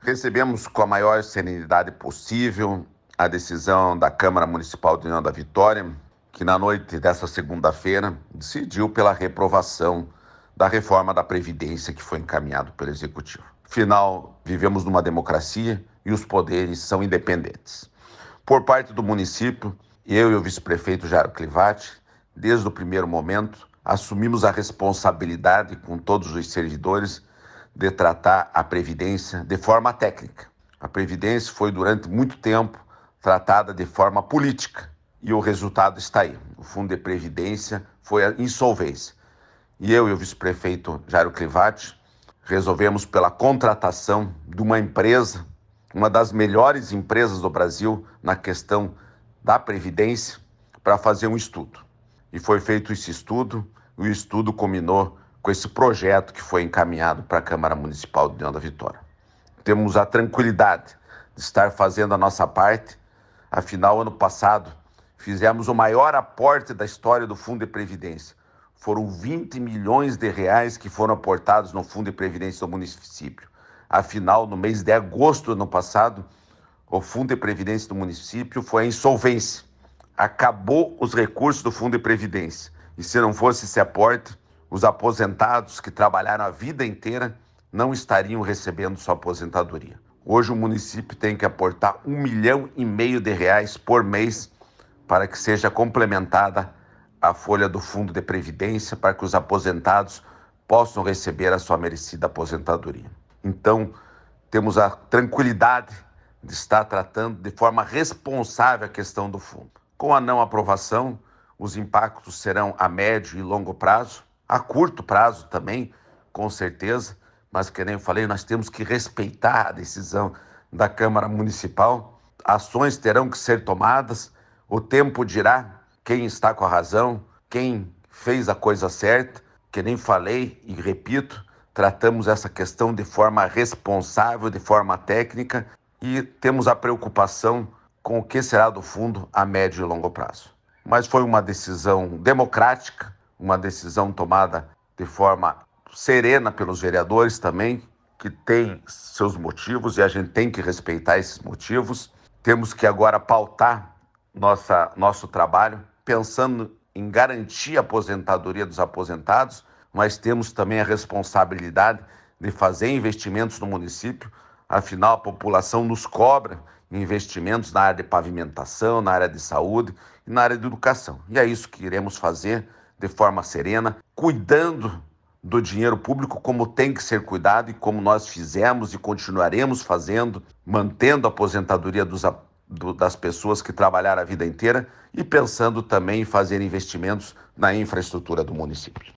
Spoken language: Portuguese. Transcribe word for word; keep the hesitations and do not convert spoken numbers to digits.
Recebemos com a maior serenidade possível a decisão da Câmara Municipal de União da Vitória, que na noite dessa segunda-feira decidiu pela reprovação da reforma da Previdência que foi encaminhado pelo Executivo. Afinal, vivemos numa democracia e os poderes são independentes. Por parte do município, eu e o vice-prefeito Jairo Clivati, desde o primeiro momento, assumimos a responsabilidade com todos os servidores de tratar a Previdência de forma técnica. A Previdência foi durante muito tempo tratada de forma política e o resultado está aí. O Fundo de Previdência foi a insolvência. E eu e o vice-prefeito Jairo Clivati resolvemos pela contratação de uma empresa, uma das melhores empresas do Brasil na questão da Previdência, para fazer um estudo. E foi feito esse estudo, e o estudo culminou com esse projeto que foi encaminhado para a Câmara Municipal de União da Vitória. Temos a tranquilidade de estar fazendo a nossa parte. Afinal, ano passado, fizemos o maior aporte da história do Fundo de Previdência. Foram vinte milhões de reais que foram aportados no Fundo de Previdência do município. Afinal, no mês de agosto do ano passado, o Fundo de Previdência do município foi à insolvência. Acabou os recursos do Fundo de Previdência. E se não fosse esse aporte, os aposentados que trabalharam a vida inteira não estariam recebendo sua aposentadoria. Hoje o município tem que aportar um milhão e meio de reais por mês para que seja complementada a folha do Fundo de Previdência para que os aposentados possam receber a sua merecida aposentadoria. Então, temos a tranquilidade de estar tratando de forma responsável a questão do fundo. Com a não aprovação, os impactos serão a médio e longo prazo, a curto prazo também, com certeza, mas que nem eu falei, nós temos que respeitar a decisão da Câmara Municipal. Ações terão que ser tomadas, o tempo dirá quem está com a razão, quem fez a coisa certa. Que nem falei e repito, tratamos essa questão de forma responsável, de forma técnica e temos a preocupação com o que será do fundo a médio e longo prazo. Mas foi uma decisão democrática, uma decisão tomada de forma serena pelos vereadores também, que tem seus motivos e a gente tem que respeitar esses motivos. Temos que agora pautar nossa, nosso trabalho pensando em garantir a aposentadoria dos aposentados, mas temos também a responsabilidade de fazer investimentos no município. Afinal, a população nos cobra investimentos na área de pavimentação, na área de saúde e na área de educação. E é isso que iremos fazer de forma serena, cuidando do dinheiro público como tem que ser cuidado e como nós fizemos e continuaremos fazendo, mantendo a aposentadoria dos, do, das pessoas que trabalharam a vida inteira e pensando também em fazer investimentos na infraestrutura do município.